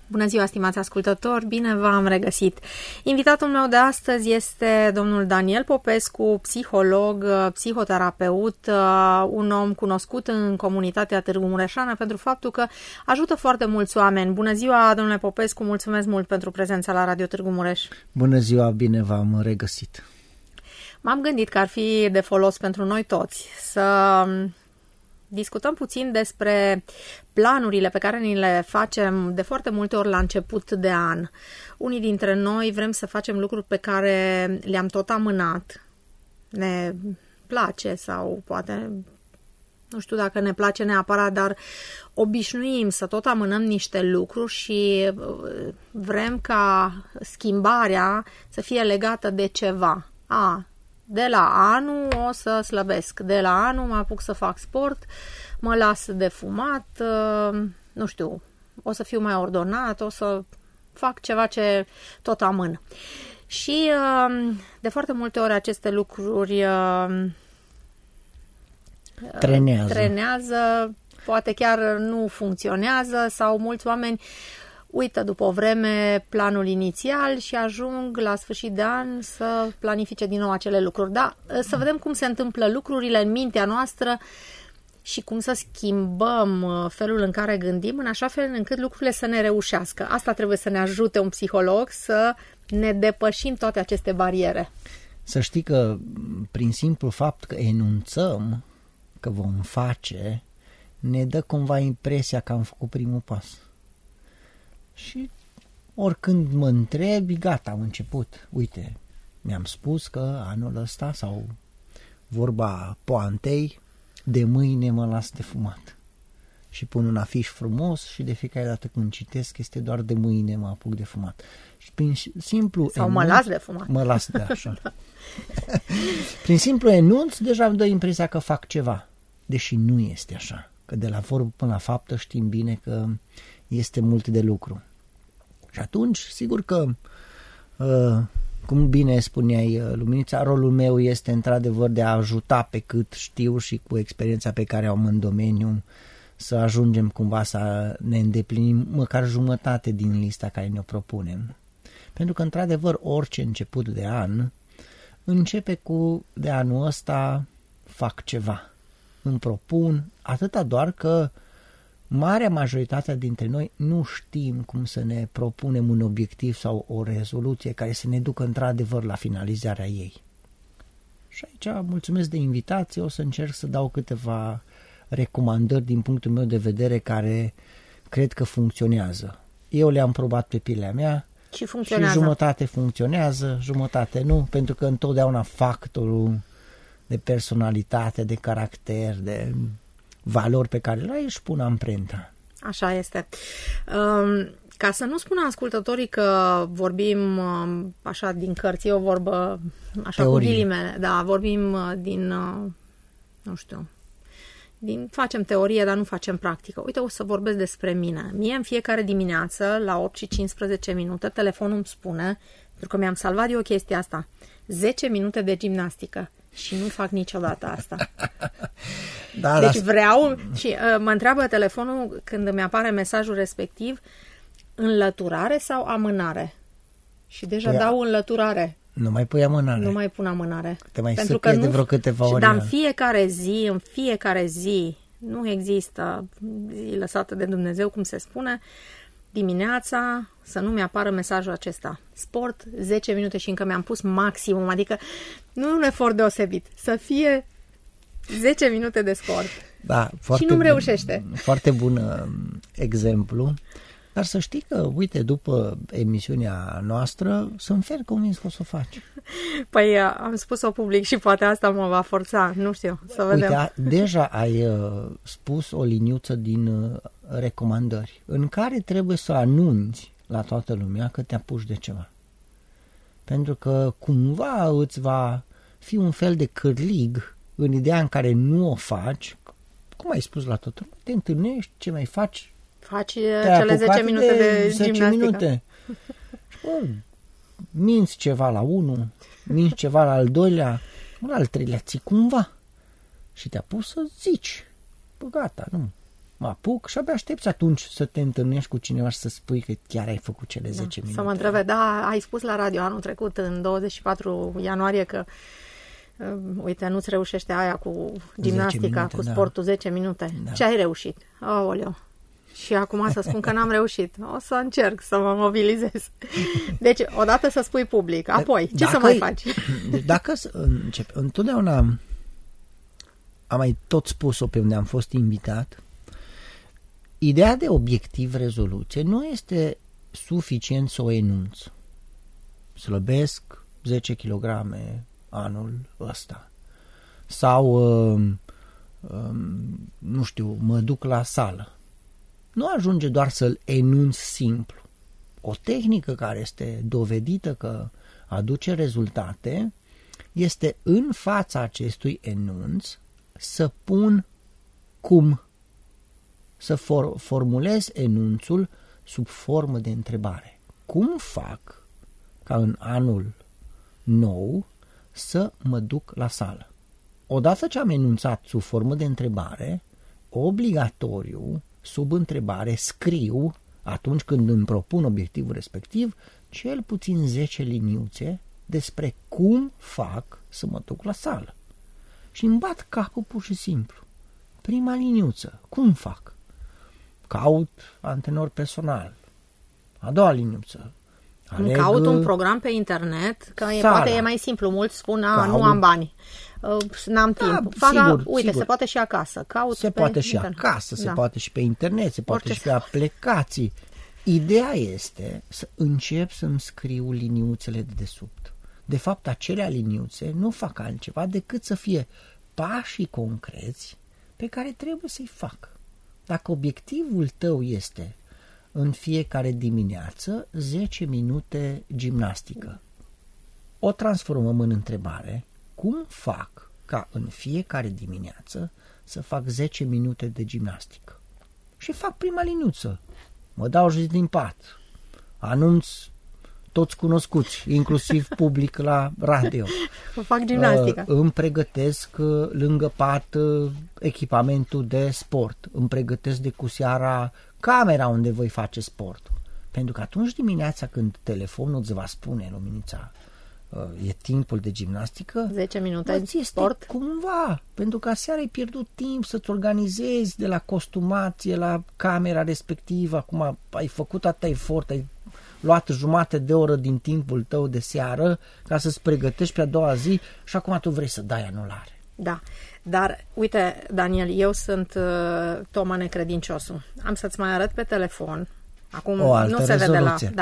Bună ziua, stimați ascultători, bine v-am regăsit. Invitatul meu de astăzi este domnul Daniel Popescu, psiholog, psihoterapeut, un om cunoscut în comunitatea Târgu Mureșeană pentru faptul că ajută foarte mulți oameni. Bună ziua, domnule Popescu, mulțumesc mult pentru prezența la Radio Târgu Mureș. Bună ziua, bine v-am regăsit. M-am gândit că ar fi de folos pentru noi toți să discutăm puțin despre planurile pe care ni le facem de foarte multe ori la început de an. Unii dintre noi vrem să facem lucruri pe care le-am tot amânat. Ne place sau poate, nu știu dacă ne place neapărat, dar obișnuim să tot amânăm niște lucruri și vrem ca schimbarea să fie legată de ceva. De la anul o să slăbesc, de la anul mă apuc să fac sport, mă las de fumat, nu știu, o să fiu mai ordonat, o să fac ceva ce tot amân. Și de foarte multe ori aceste lucruri trenează, poate chiar nu funcționează sau mulți oameni uită după o vreme planul inițial și ajung la sfârșit de an să planifice din nou acele lucruri. Da, să vedem cum se întâmplă lucrurile în mintea noastră și cum să schimbăm felul în care gândim, în așa fel încât lucrurile să ne reușească. Asta trebuie să ne ajute un psiholog, să ne depășim toate aceste bariere. Să știi că prin simplu fapt că enunțăm că vom face, ne dă cumva impresia că am făcut primul pas. Și oricând mă întrebi, gata, am început. Uite, mi-am spus că anul ăsta, sau vorba poantei, de mâine mă las de fumat. Și pun un afiș frumos și de fiecare dată când citesc este doar de mâine mă apuc de fumat. Și prin simplu sau mă las de fumat. Mă las de așa. Prin simplu enunț, deja îmi dă impresia că fac ceva. Deși nu este așa. Că de la vorbă până la faptă știm bine că este mult de lucru. Și atunci, sigur că, cum bine spuneai, Luminița, rolul meu este într-adevăr de a ajuta pe cât știu și cu experiența pe care am în domeniu să ajungem cumva să ne îndeplinim măcar jumătate din lista care ne-o propunem. Pentru că, într-adevăr, orice început de an începe cu de anul ăsta fac ceva. Îmi propun, atâta doar că marea majoritate dintre noi nu știm cum să ne propunem un obiectiv sau o rezoluție care să ne ducă într-adevăr la finalizarea ei. Și aici mulțumesc de invitație, o să încerc să dau câteva recomandări din punctul meu de vedere care cred că funcționează. Eu le-am probat pe pielea mea și funcționează. Și jumătate funcționează, jumătate nu, pentru că întotdeauna factorul de personalitate, de caracter, de valori pe care le ai își pun amprenta. Așa este. Ca să nu spună ascultătorii că vorbim așa din cărți, o vorbă așa teorie. Cu ghilimele, da, vorbim din, nu știu, facem teorie, dar nu facem practică. Uite, o să vorbesc despre mine. Mie în fiecare dimineață, la 8 și 15 minute, telefonul îmi spune, pentru că mi-am salvat eu chestia asta, 10 minute de gimnastică. Și nu fac niciodată asta. Deci vreau și mă întreabă telefonul când îmi apare mesajul respectiv, înlăturare sau amânare? Și deja dau înlăturare. Nu mai pui amânare. Nu mai pun amânare. Te mai săpie de vreo câteva ore. Dar în fiecare zi, nu există zi lăsată de Dumnezeu, cum se spune, dimineața să nu mi-apară mesajul acesta. Sport, 10 minute și încă mi-am pus maximum, adică nu un efort deosebit, să fie 10 minute de sport. Da, și nu-mi reușește. Foarte bun exemplu. Dar să știi că, uite, după emisiunea noastră, sunt fer convins că o să o faci. Păi am spus-o public și poate asta mă va forța, nu știu, să vedem. Uite, deja ai spus o liniuță din recomandări, în care trebuie să anunți la toată lumea că te apuci de ceva. Pentru că cumva îți va fi un fel de cârlig în ideea în care nu o faci, cum ai spus la toată lumea, te întâlnești, ce mai faci? Faci cele 10 minute de 10 gimnastică. Minute. Minți ceva la unul, minți ceva la al doilea, la al treilea ții cumva. Și te-a pus să zici. Bă, gata, nu. mă apuc și abia aștepți atunci să te întâlnești cu cineva și să spui că chiar ai făcut cele 10 minute. Să mă întrebe, ai spus la radio anul trecut, în 24 ianuarie, că uite, nu-ți reușește aia cu gimnastica, cu sportul 10 minute. Da. Ce ai reușit? Aoleu. Și acum să spun că n-am reușit. O să încerc să mă mobilizez. Deci, odată să spui public, apoi, ce să mai faci? Dacă încep, întotdeauna am mai tot spus-o pe unde am fost invitat, ideea de obiectiv-rezoluție nu este suficient să o enunț. Slăbesc 10 kg anul ăsta. Sau, nu știu, mă duc la sală. Nu ajunge doar să-l enunț simplu. O tehnică care este dovedită că aduce rezultate este în fața acestui enunț să pun cum. Să formulez enunțul sub formă de întrebare. Cum fac ca în anul nou să mă duc la sală? Odată ce am enunțat sub formă de întrebare, obligatoriu, sub întrebare, scriu, atunci când îmi propun obiectivul respectiv, cel puțin 10 liniuțe despre cum fac să mă duc la sală. Și îmi bat capul pur și simplu. Prima liniuță, cum fac? Caut antrenor personal. A doua liniuță. Caut un program pe internet, că poate e mai simplu. Mulți spun, nu am bani, n-am timp. Sigur. Se poate și acasă. Se poate și acasă, se poate și pe internet, se poate și pe aplicații. Ideea este să încep să-mi scriu liniuțele de desubt. De fapt, acelea liniuțe nu fac altceva decât să fie pașii concreți pe care trebuie să-i fac. Dacă obiectivul tău este în fiecare dimineață 10 minute gimnastică, o transformăm în întrebare: cum fac ca în fiecare dimineață să fac 10 minute de gimnastică? Și fac prima liniuță. Mă dau jos din pat. Anunț toți cunoscuți, inclusiv public la radio. Fac gimnastică. Îmi pregătesc lângă pat echipamentul de sport. Îmi pregătesc de cu seara camera unde voi face sport. Pentru că atunci dimineața când telefonul îți va spune, Luminița, e timpul de gimnastică, 10 minute de sport, cumva, pentru că aseară ai pierdut timp să-ți organizezi de la costumație la camera respectivă. Acum ai făcut atâta efort, ai luat jumate de oră din timpul tău de seară ca să-ți pregătești pe a doua zi și acum tu vrei să dai anulare. Da, dar uite, Daniel, eu sunt Toma necredinciosul. Am să-ți mai arăt pe telefon. Acum nu se vede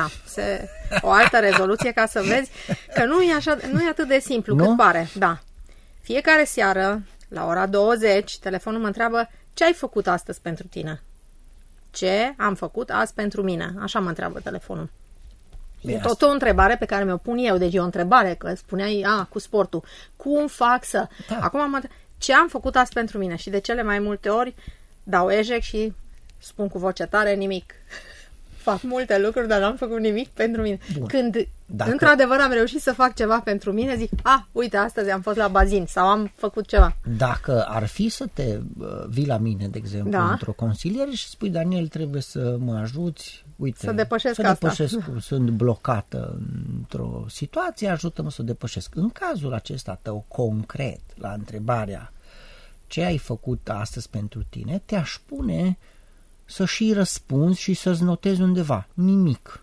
o altă rezoluție ca să vezi că nu e atât de simplu cât pare. Da. Fiecare seară, la ora 20, telefonul mă întreabă: ce ai făcut astăzi pentru tine? Ce am făcut azi pentru mine? Așa mă întreabă telefonul. E tot o întrebare pe care mi-o pun eu. Deci e o întrebare, că spuneai, cu sportul. Cum fac să... Da. Acum mă întreb, ce am făcut azi pentru mine? Și de cele mai multe ori dau eșec și spun cu voce tare: nimic. Fac multe lucruri, dar n-am făcut nimic pentru mine. Bun. Când într-adevăr am reușit să fac ceva pentru mine, zic: uite, astăzi am fost la bazin sau am făcut ceva. Dacă ar fi să te vii la mine, de exemplu, într-o consiliere și spui: Daniel, trebuie să mă ajuți, uite, să depășesc sunt blocată într-o situație, ajută-mă să o depășesc. În cazul acesta tău concret, la întrebarea ce ai făcut astăzi pentru tine, te-aș pune să și răspunzi și să-ți notezi undeva: nimic.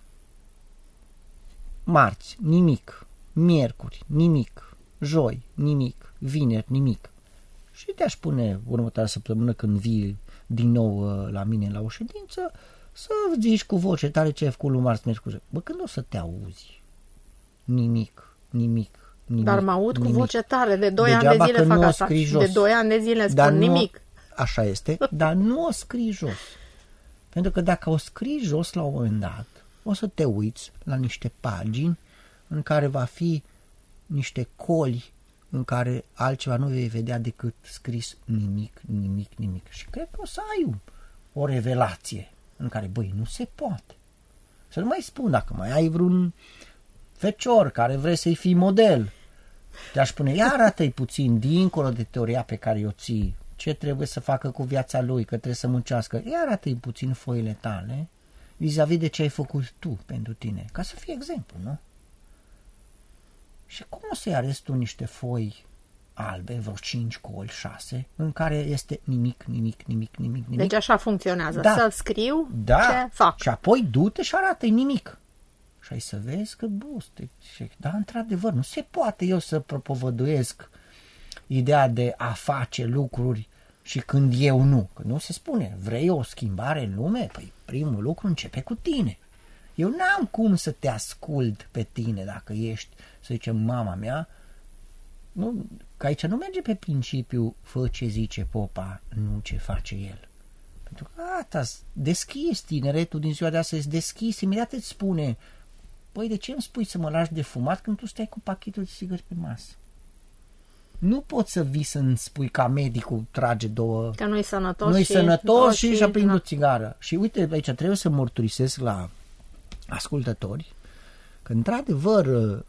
Marți, nimic. Miercuri, nimic. Joi, nimic. Vineri, nimic. Și te-aș pune următoarea săptămână, când vii din nou la mine la o ședință, să zici cu voce tare ce ai făcut lui marți, miercuri. Când o să te auzi? Nimic. Dar mă aud cu voce tare, de 2 ani de zile fac asta. De 2 ani de zile spun nimic. Așa este, dar nu o scrii jos. Pentru că dacă o scrii jos, la un moment dat, o să te uiți la niște pagini în care va fi niște coli în care altceva nu vei vedea decât scris nimic. Și cred că o să ai o revelație în care, nu se poate. Să nu mai spun, dacă mai ai vreun fecior care vrei să-i fii model, te-aș spune: ia arată-i puțin dincolo de teoria pe care o ții, ce trebuie să facă cu viața lui, că trebuie să muncească. Ia arată-i puțin foile tale vis-a-vis de ce ai făcut tu pentru tine, ca să fie exemplu, nu? Și cum o să-i arăți tu niște foi albe, vreo 5 coli, 6, în care este nimic. Deci așa funcționează, da. să scriu da. ce fac. Și apoi du-te și arată-i nimic. Și ai să vezi că, da, într-adevăr, nu se poate eu să propovăduiesc ideea de a face lucruri și când eu nu. Că nu se spune, vrei o schimbare în lume? Păi primul lucru începe cu tine. Eu n-am cum să te ascult pe tine dacă ești, să zicem, mama mea. Nu, că aici nu merge pe principiu fă ce zice popa, nu ce face el. Pentru că gata, deschizi tineretul din ziua de astăzi, deschizi, imediat îți spune, păi de ce îmi spui să mă lași de fumat când tu stai cu pachetul de țigări pe masă? Nu poți să vii să-mi spui ca medicul trage două... Că nu-i sănătos, nu-i sănătos și și-a prins da. o țigară. Și uite, aici trebuie să mărturisesc la ascultători că într-adevăr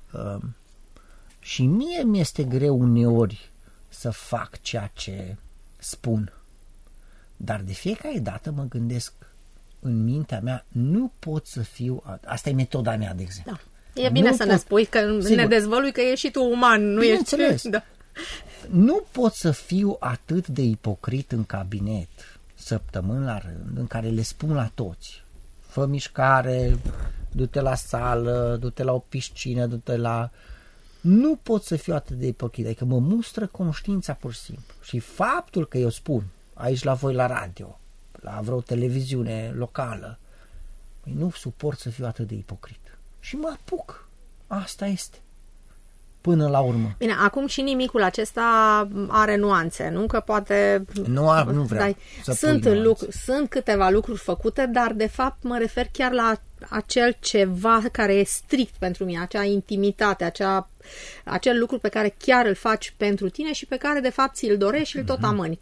și mie mi-este greu uneori să fac ceea ce spun. Dar de fiecare dată mă gândesc în mintea mea, nu pot să fiu... Asta e metoda mea, de exemplu. Da. E bine să ne spui că sigur, ne dezvălui că ești și tu uman, nu ești... Da. Nu pot să fiu atât de ipocrit în cabinet, săptămâni la rând, în care le spun la toți, fă mișcare, du-te la sală, du-te la o piscină, du-te la... Nu pot să fiu atât de ipocrit, adică mă mustră conștiința pur și simplu. Și faptul că eu spun, aici la voi la radio, la vreo televiziune locală, nu suport să fiu atât de ipocrit. Și mă apuc. Asta este. Până la urmă. Bine, acum și nimicul acesta are nuanțe, nu? Că poate... Nu vreau sunt câteva lucruri făcute, dar de fapt mă refer chiar la acel ceva care e strict pentru mine, acea intimitate, acel lucru pe care chiar îl faci pentru tine și pe care de fapt ți-l dorești și îl tot amâni.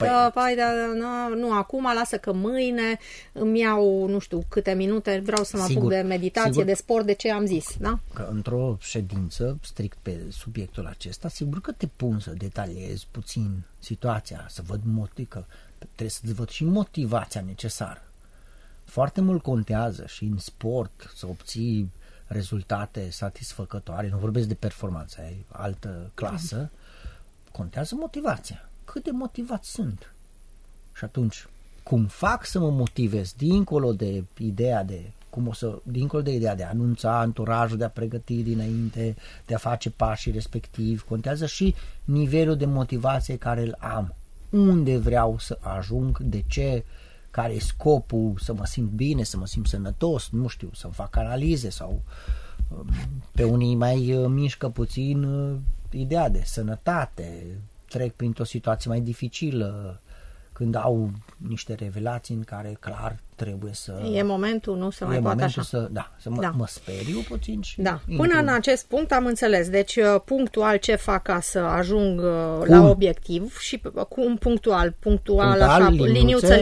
Nu acum, lasă că mâine îmi iau, nu știu, câte minute, vreau să mă apuc de meditație, de sport, de ce am zis. Da? Că într-o ședință strict pe subiectul acesta, sigur că te pun să detaliezi puțin situația, să văd că trebuie să văd și motivația necesară. Foarte mult contează și în sport să obții rezultate satisfăcătoare, nu vorbesc de performanță, e altă clasă, contează motivația. Cât de motivat sunt? Și atunci, cum fac să mă motivez dincolo de ideea de a anunța anturajul, de a pregăti dinainte, de a face pașii respectiv, contează și nivelul de motivație care îl am. Unde vreau să ajung, de ce, care e scopul, să mă simt bine, să mă simt sănătos, nu știu, să-mi fac analize sau pe unii mai mișcă puțin ideea de sănătate, trec printr-o situație mai dificilă, când au niște revelații în care clar trebuie să... E momentul, nu se mai poate așa. Mă speriu puțin și... Da. Până în acest punct am înțeles. Deci punctual ce fac ca să ajung la obiectiv și cum punctual așa, liniuță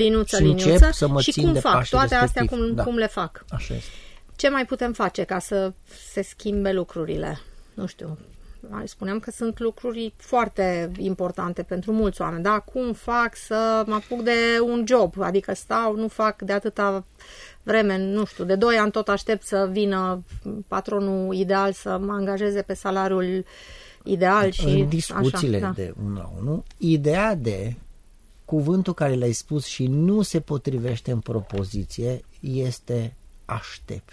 și cum fac toate astea, cum le fac. Așa este. Ce mai putem face ca să se schimbe lucrurile? Nu știu. Spuneam că sunt lucruri foarte importante pentru mulți oameni, da? Cum fac să mă apuc de un job? Adică nu fac de atâta vreme, nu știu, de 2 ani tot aștept să vină patronul ideal să mă angajeze pe salariul ideal și în discuțiile așa, de 1 la 1, ideea de cuvântul care l-ai spus și nu se potrivește în propoziție este aștept.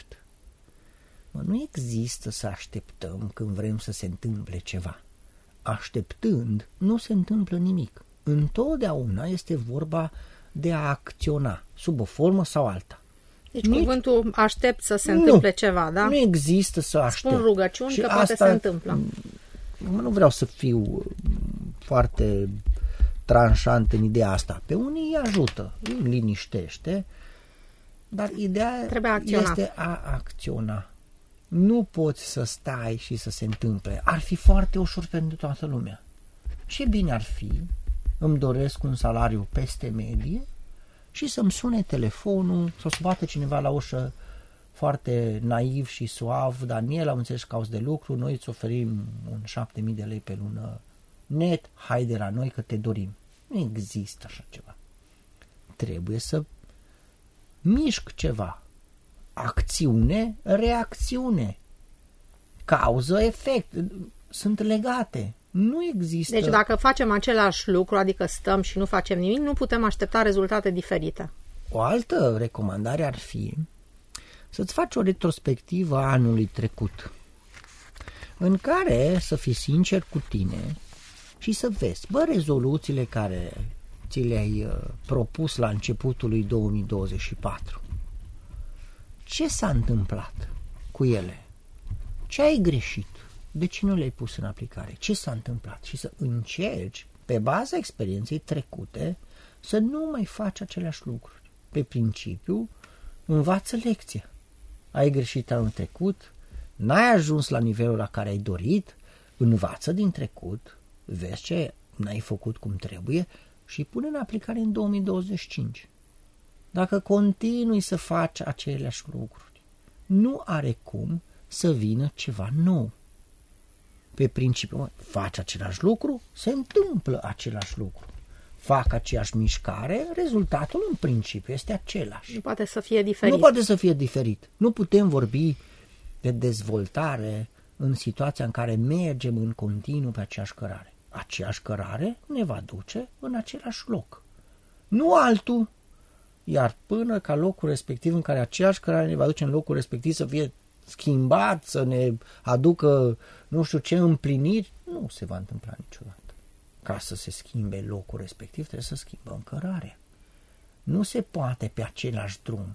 Nu există să așteptăm când vrem să se întâmple ceva. Așteptând, nu se întâmplă nimic. Întotdeauna este vorba de a acționa, sub o formă sau alta. Deci cuvântul aștept să se întâmple ceva, da? Nu există să aștept. Spun rugăciuni și că poate se întâmplă. Nu vreau să fiu foarte tranșant în ideea asta. Pe unii îi ajută, îi liniștește, dar ideea este a acționa. Nu poți să stai și să se întâmple. Ar fi foarte ușor pentru toată lumea. Ce bine ar fi, îmi doresc un salariu peste medie și să-mi sune telefonul, să-ți bată cineva la ușă foarte naiv și suav, Daniel, am înțeles că cauți de lucru, noi îți oferim un 7.000 de lei pe lună net, haide la noi că te dorim. Nu există așa ceva. Trebuie să mișc ceva. Acțiune, reacțiune. Cauză, efect. Sunt legate. Nu există... Deci dacă facem același lucru, adică stăm și nu facem nimic, nu putem aștepta rezultate diferite. O altă recomandare ar fi să-ți faci o retrospectivă a anului trecut, în care să fii sincer cu tine și să vezi, rezoluțiile care ți le-ai propus la începutul lui 2024. Ce s-a întâmplat cu ele? Ce ai greșit? De ce nu le-ai pus în aplicare? Ce s-a întâmplat? Și să încerci, pe baza experienței trecute, să nu mai faci aceleași lucruri. Pe principiu, învață lecția. Ai greșit anul trecut, n-ai ajuns la nivelul la care ai dorit, învață din trecut, vezi ce n-ai făcut cum trebuie și pune în aplicare în 2025. Dacă continui să faci aceleași lucruri, nu are cum să vină ceva nou. Pe principiu, faci același lucru, se întâmplă același lucru. Fac aceeași mișcare, rezultatul în principiu este același. Nu poate să fie diferit. Nu poate să fie diferit. Nu putem vorbi de dezvoltare în situația în care mergem în continuu pe aceeași cărare. Aceeași cărare ne va duce în același loc. Nu altul. Iar până ca locul respectiv în care aceeași cărare ne va duce în locul respectiv să fie schimbat, să ne aducă nu știu ce împliniri, nu se va întâmpla niciodată. Ca să se schimbe locul respectiv, trebuie să schimbăm cărarea. Nu se poate pe același drum.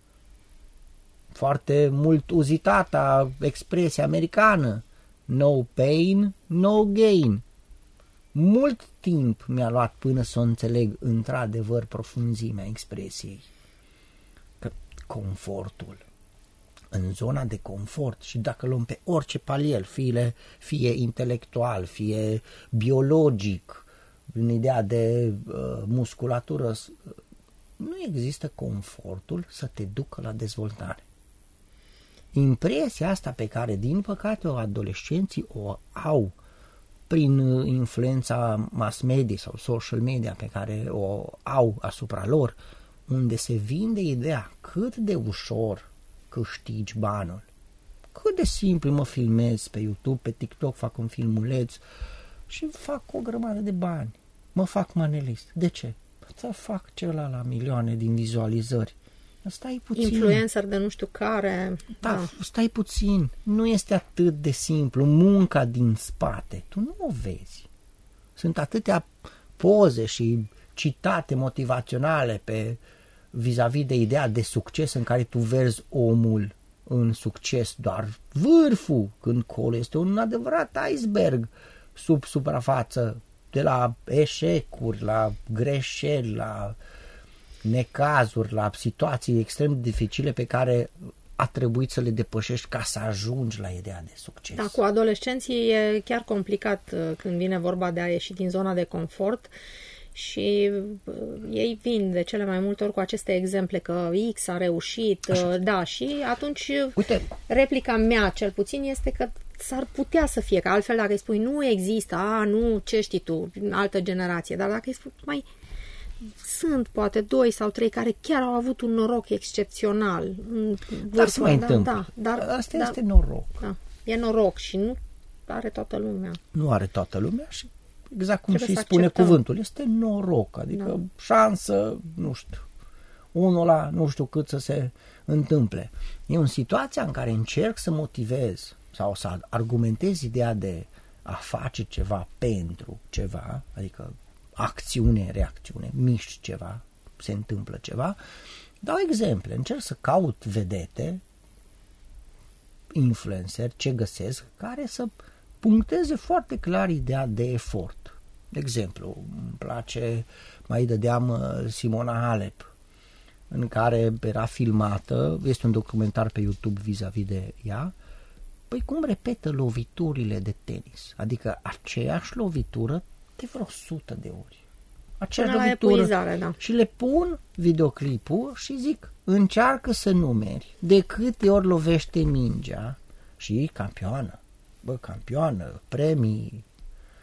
Foarte mult uzitată expresie americană. No pain, no gain. Mult timp mi-a luat până să o înțeleg într-adevăr profunzimea expresiei. Că confortul, în zona de confort, și dacă luăm pe orice palier, fie intelectual, fie biologic, în ideea de musculatură, nu există confortul să te ducă la dezvoltare. Impresia asta pe care, din păcate, adolescenții o au prin influența mass media sau social media pe care o au asupra lor, unde se vinde ideea cât de ușor câștigi banul. Cât de simplu mă filmez pe YouTube, pe TikTok, fac un filmuleț și fac o grămadă de bani. Mă fac manelist. De ce? Să fac ceva la milioane din vizualizări. Stai puțin. Influencer de nu știu care. Da, stai puțin. Nu este atât de simplu. Munca din spate, tu nu o vezi. Sunt atâtea poze și citate motivaționale vis-a-vis de ideea de succes în care tu vezi omul în succes doar vârful, când colo este un adevărat iceberg sub suprafață, de la eșecuri, la greșeli, la necazuri, la situații extrem de dificile pe care a trebuit să le depășești ca să ajungi la ideea de succes. Da, cu adolescenții e chiar complicat când vine vorba de a ieși din zona de confort și ei vin de cele mai multe ori cu aceste exemple că X a reușit, da, și atunci replica mea cel puțin este că s-ar putea să fie, că altfel dacă îi spui nu există, nu, ce știi tu, altă generație, dar dacă îi spui sunt poate 2 sau 3 care chiar au avut un noroc excepțional. Da, se mai întâmplă. Dar asta este noroc. Da, e noroc și nu are toată lumea. Nu are toată lumea și exact cum și spune cuvântul, este noroc, adică șansă, nu știu, 1 la nu știu cât să se întâmple. E o situație în care încerc să motivez sau să argumentez ideea de a face ceva pentru ceva, adică acțiune, reacțiune, miști ceva, se întâmplă ceva. Dau exemple, încerc să caut vedete, influencer, ce găsesc, care să puncteze foarte clar ideea de efort. De exemplu, îmi place, mai dădeam Simona Halep, în care era filmată, este un documentar pe YouTube vis-a-vis de ea, păi cum repetă loviturile de tenis, adică aceeași lovitură de vreo 100 de ori. Aceeași lovitură. Da. Și le pun videoclipul și zic, încearcă să numeri de câte ori lovește mingea și campioană. Campioană, premii.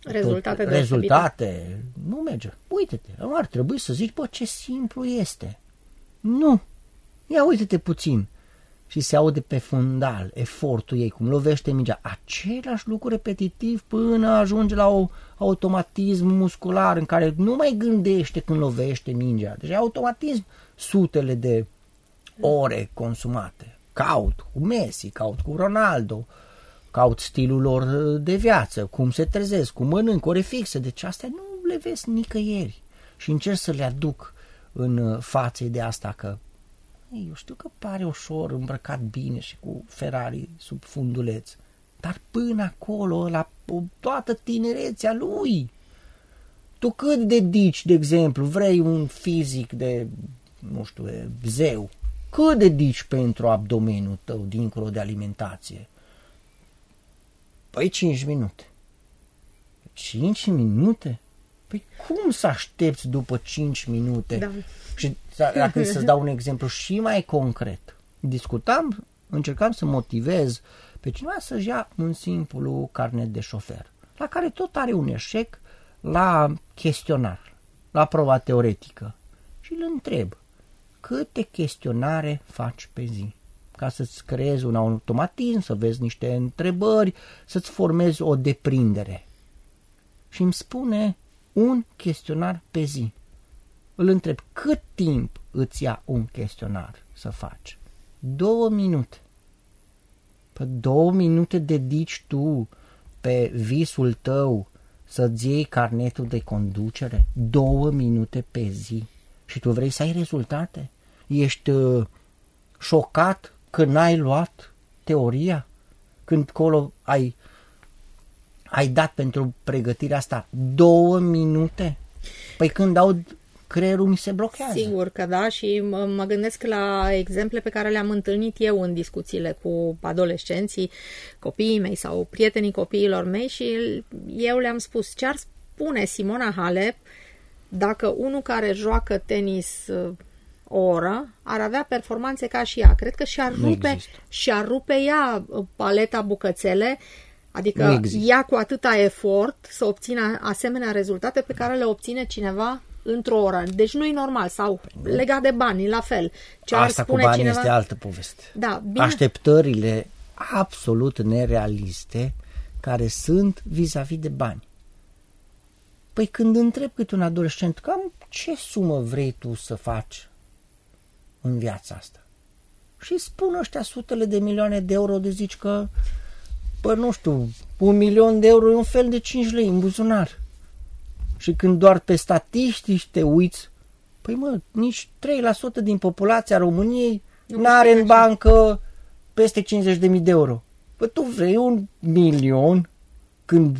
rezultate, nu merge. Uite-te, nu ar trebui să zici, bă, ce simplu este. Nu. Ia uite-te puțin. Și se aude pe fundal efortul ei, cum lovește mingea. Același lucru repetitiv până ajunge la un automatism muscular în care nu mai gândește când lovește mingea. Deci automatism, sutele de ore consumate. Caut cu Messi, caut cu Ronaldo, caut stilul lor de viață, cum se trezesc, cum mănânc, ore fixe. Deci astea nu le vezi nicăieri. Și încerc să le aduc în față de asta că eu știu că pare ușor îmbrăcat bine și cu Ferrari sub funduleț, dar până acolo, la toată tinerețea lui, tu cât dedici, de exemplu, vrei un fizic de, nu știu, de zeu, cât dedici pentru abdomenul tău dincolo de alimentație? Păi 5 minute. 5 minute? Păi cum să aștepți după 5 minute? Da. Și dacă să-ți dau un exemplu și mai concret, încercam să motivez pe cineva să-și ia un simplu carnet de șofer, la care tot are un eșec la chestionar, la proba teoretică. Și îl întreb, câte chestionare faci pe zi? Ca să-ți creezi un automatism, să vezi niște întrebări, să-ți formezi o deprindere. Și îmi spune un chestionar pe zi. Îl întreb, cât timp îți ia un chestionar să faci? 2 minute. Păi 2 minute dedici tu pe visul tău să-ți iei carnetul de conducere? 2 minute pe zi. Și tu vrei să ai rezultate? Ești șocat că n-ai luat teoria? Când acolo ai dat pentru pregătirea asta 2 minute? Păi când aud, creierul mi se blochează. Sigur că da, și mă gândesc la exemple pe care le-am întâlnit eu în discuțiile cu adolescenții, copiii mei sau prietenii copiilor mei, și eu le-am spus ce ar spune Simona Halep dacă unul care joacă tenis o oră ar avea performanțe ca și ea. Cred că și-ar rupe ea paleta bucățele, adică ea cu atâta efort să obțină asemenea rezultate pe care le obține cineva într-o oră. Deci nu e normal. Sau legat de bani, la fel. Ce asta ar spune cu banii cineva... este altă poveste. Da, bine. Așteptările absolut nerealiste care sunt vis-a-vis de bani. Păi când întreb câte un adolescent, cam ce sumă vrei tu să faci în viața asta? Și spun ăștia sutele de milioane de euro, de zici că, bă, nu știu, 1 milion de euro e un fel de 5 lei în buzunar. Și când doar pe statistici te uiți, păi mă, nici 3% din populația României n-are în bancă peste 50.000 de euro. Păi tu vrei 1 milion când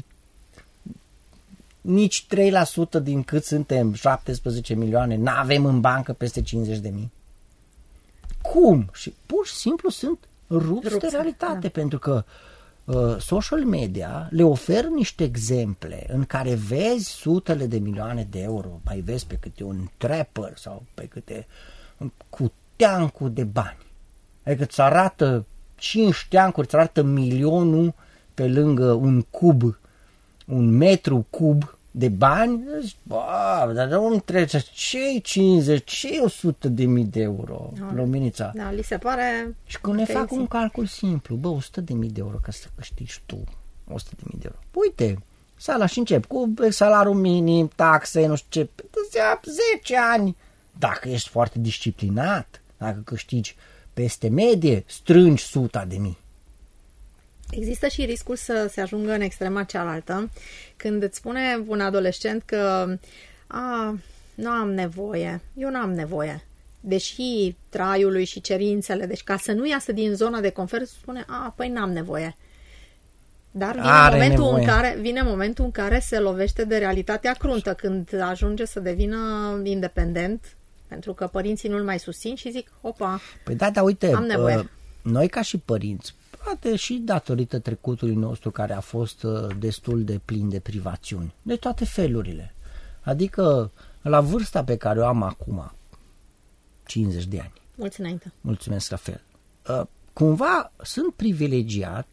nici 3% din cât suntem 17 milioane n-avem în bancă peste 50.000? Cum? Și pur și simplu sunt rupți de realitate, da. Pentru că social media le oferă niște exemple în care vezi sutele de milioane de euro, mai vezi pe câte un trapper sau pe câte cu teancul de bani. Adică îți arată 5 teancuri, îți arată milionul pe lângă un cub, un metru cub de bani. Zici, bă, dar de unde trece? Ce-i 50? Ce-i 100.000 de euro? Luminița. Da, li se pare... Și când ne fac un calcul simplu, bă, 100.000 de euro ca să câștigi tu 100.000 de euro. Uite, sala și încep cu salariul minim, taxe, nu știu ce, 10 ani. Dacă ești foarte disciplinat, dacă câștigi peste medie, strângi 100.000. Există și riscul să se ajungă în extrema cealaltă, când îți spune un adolescent că nu am nevoie, eu nu am nevoie. Deși traiului și cerințele, deci ca să nu iasă din zona de confort, spune, păi n-am nevoie. Dar vine momentul în care se lovește de realitatea cruntă, când ajunge să devină independent, pentru că părinții nu-l mai susțin și zic, opa, păi da, uite, am nevoie. Noi ca și părinți, poate și datorită trecutului nostru care a fost destul de plin de privațiuni, de toate felurile. Adică la vârsta pe care o am acum, 50 de ani. Mulți înainte. Mulțumesc la fel. Cumva sunt privilegiat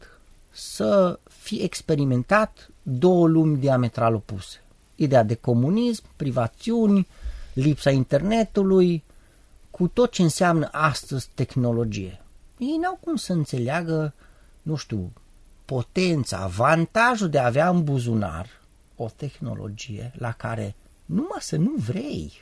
să fie experimentat două lumi diametral opuse. Ideea de comunism, privațiuni, lipsa internetului, cu tot ce înseamnă astăzi tehnologie. Ei n-au cum să înțeleagă, nu știu, potența, avantajul de a avea în buzunar o tehnologie la care numai să nu vrei,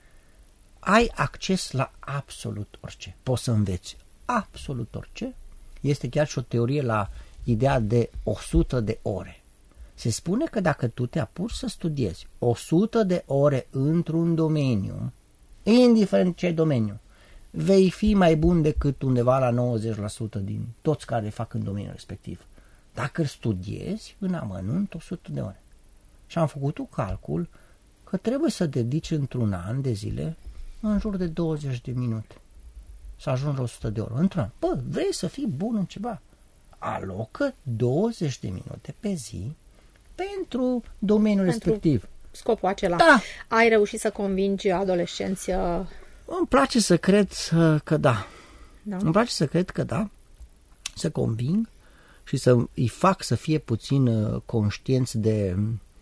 ai acces la absolut orice. Poți să înveți absolut orice. Este chiar și o teorie la ideea de 100 de ore. Se spune că dacă tu te apuci să studiezi 100 de ore într-un domeniu, indiferent ce domeniu, vei fi mai bun decât undeva la 90% din toți care fac în domeniul respectiv. Dacă studiezi în amănunt 100 de ore. Și am făcut un calcul că trebuie să dedici într-un an de zile în jur de 20 de minute să ajungi la 100 de ore. Într-un an. Bă, vrei să fii bun în ceva? Alocă 20 de minute pe zi pentru domeniul respectiv. Scopul acela. Da. Ai reușit să convingi adolescenții? Îmi place să cred că da. Da. Îmi place să cred că da. Să conving și să îi fac să fie puțin conștienți de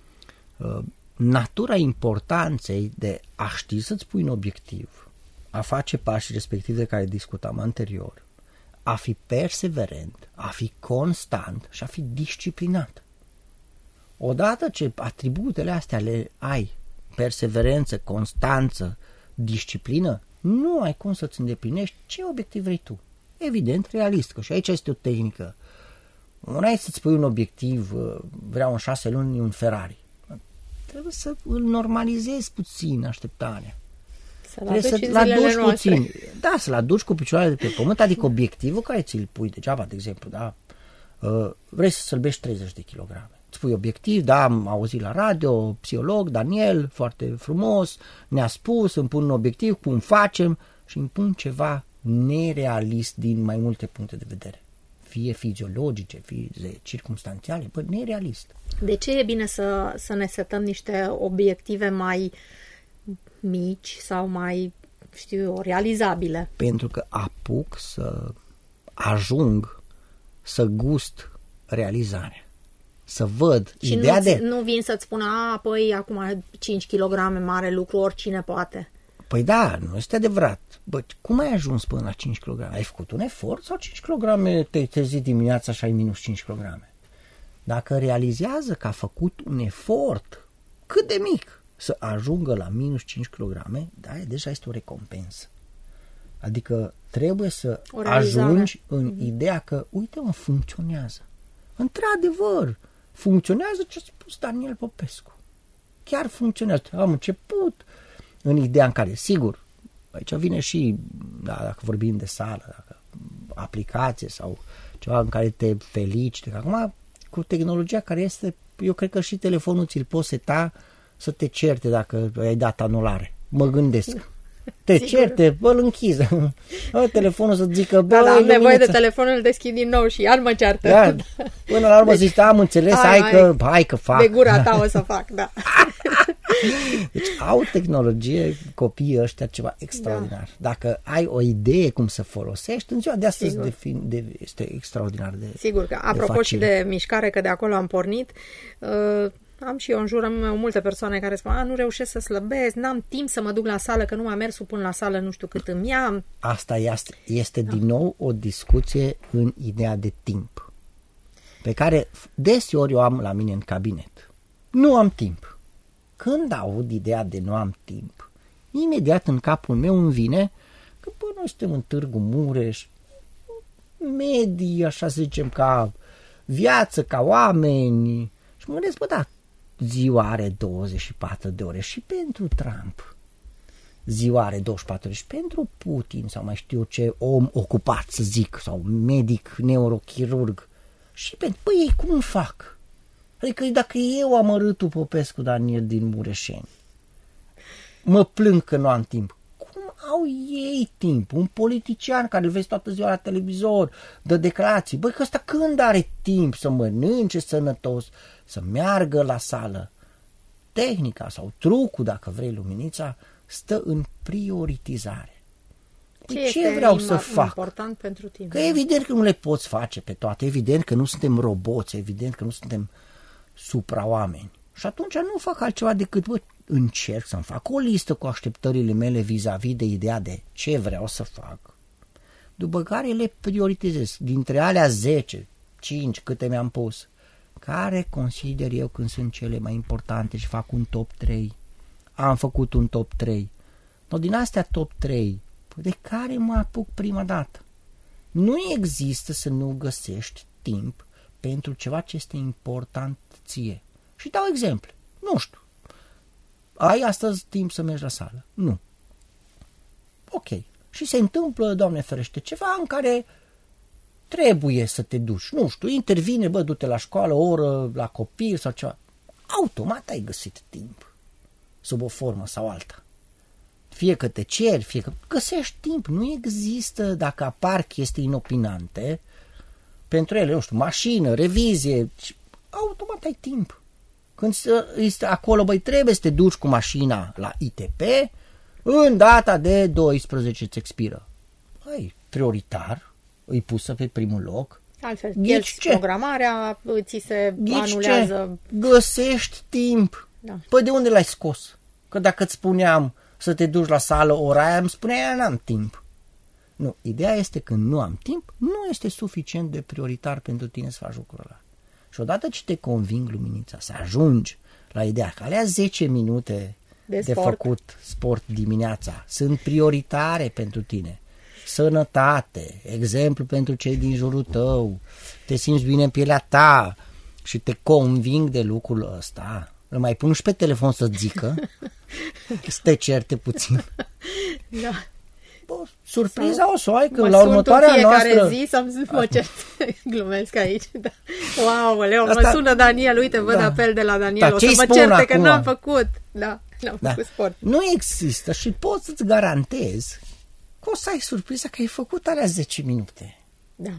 natura importanței de a ști să-ți pui un obiectiv, a face pașii respectivi de care discutam anterior, a fi perseverent, a fi constant și a fi disciplinat. Odată ce atributele astea le ai, perseverență, constanță, disciplină, nu ai cum să-ți îndeplinești ce obiectiv vrei tu. Evident, realist, că și aici este o tehnică. Una e să-ți pui un obiectiv, vreau în 6 luni un Ferrari. Trebuie să îl normalizezi puțin așteptarea. Trebuie să-l aduci puțin. Da, să-l aduci cu picioarele de pe pământ, adică obiectivul care ți-l pui degeaba, de exemplu, da? Vrei să sălbești 30 de kilograme. Îți pui obiectiv, da, am auzit la radio, psiholog, Daniel, foarte frumos, ne-a spus, îmi pun un obiectiv, cum facem, și îmi pun ceva nerealist din mai multe puncte de vedere. Fie fiziologice, fie circumstanțiale, nerealist. De ce e bine să ne setăm niște obiective mai mici sau mai, știu eu, realizabile? Pentru că apuc să ajung să gust realizarea. Să văd și ideea nu vin să-ți spună, păi acum 5 kg mare lucru, oricine poate. Păi da, nu este adevărat. Bă, cum ai ajuns până la 5 kg? Ai făcut un efort sau 5 kg te-ai trezit dimineața și ai minus 5 kg? Dacă realizează că a făcut un efort cât de mic să ajungă la minus 5 kg, da, deja este o recompensă. Adică trebuie să ajungi în ideea că, uite mă, funcționează. Într-adevăr, funcționează ce a spus Daniel Popescu. Chiar funcționează. Am început în ideea în care, sigur, aici vine și, dacă vorbim de sală, dacă aplicație sau ceva în care te felicite. Acum, cu tehnologia care este, eu cred că și telefonul ți-l poți seta să te certe dacă ai dat anulare. Mă gândesc. Te certe, îl închizi. Telefonul să zică, da, am nevoie de telefonul, îl deschid din nou și iar mă ceartă. Da, până la urmă zici, am înțeles, hai că fac. De gura ta o să fac, da. Deci au tehnologie, copiii ăștia, ceva extraordinar. Da. Dacă ai o idee cum să folosești, în ziua de astăzi este extraordinar de sigur că, apropo și de mișcare, că de acolo am pornit, am și eu în jurul meu multe persoane care spun, nu reușesc să slăbesc, n-am timp să mă duc la sală, că nu m-am mers până la sală, nu știu cât îmi ia. Asta este din nou o discuție în ideea de timp, pe care deseori o am la mine în cabinet. Nu am timp. Când aud ideea de nu am timp, imediat în capul meu îmi vine că, noi suntem în Târgu Mureș, medii, așa să zicem, ca viață, ca oameni, și mă gândesc, da, ziua are 24 de ore și pentru Trump. Ziua are 24 ore și pentru Putin sau mai știu ce om ocupat, să zic, sau medic, neurochirurg. Și pentru, ei cum fac? Adică dacă eu am Râtu Popescu Daniel din Mureșeni, mă plâng că nu am timp. Cum au ei timp? Un politician care îl vezi toată ziua la televizor, dă declarații. Că ăsta când are timp să mănânce sănătos, să meargă la sală? Tehnica sau trucul, dacă vrei, luminița, stă în prioritizare. Ce vreau să fac? Important pentru tine. Că evident că nu le poți face pe toate, evident că nu suntem roboți, evident că nu suntem supraoameni. Și atunci nu fac altceva decât încerc să-mi fac o listă cu așteptările mele vis-a-vis de ideea de ce vreau să fac, după care le prioritizez. Dintre alea 10, 5, câte mi-am pus, care consider eu când sunt cele mai importante și fac un top 3. Am făcut un top 3. Dar din astea top 3, de care mă apuc prima dată? Nu există să nu găsești timp pentru ceva ce este important ție. Și dau exemple. Nu știu. Ai astăzi timp să mergi la sală? Nu. Ok. Și se întâmplă, Doamne ferește, ceva în care trebuie să te duci. Nu știu, intervine, du-te la școală, o oră la copil sau ceva. Automat ai găsit timp. Sub o formă sau alta. Fie că te ceri, fie că găsești timp. Nu există, dacă apar chestii inopinante, pentru ele, nu știu, mașină, revizie, automat ai timp. Când este acolo, trebuie să te duci cu mașina la ITP, în data de 12 îți expiră. Prioritar, îi pusă pe primul loc. Altfel, programarea, ți se anulează. Găsești timp. Da. Păi de unde l-ai scos? Că dacă îți spuneam să te duci la sală ora aia, îmi spuneai, n-am timp. Nu, ideea este că nu am timp, nu este suficient de prioritar pentru tine să faci lucrul ăla. Și odată ce te conving, Luminița, să ajungi la ideea că alea 10 minute de făcut sport dimineața sunt prioritare pentru tine, sănătate, exemplu pentru cei din jurul tău, te simți bine în pielea ta și te conving de lucrul ăsta, îl mai pun și pe telefon să zică, să te certe puțin. Da. Surpriza o să o ai că la următoarea noastră... fiecare zi să mă cert. Glumesc aici. Da. Wow, Leo, mă sună Daniel, uite, văd apel de la Daniel, o să mă certe acum? Că n-am făcut. Da, n-am făcut sport. Nu există și pot să-ți garantez că o să ai surpriza că ai făcut alea 10 minute. Da.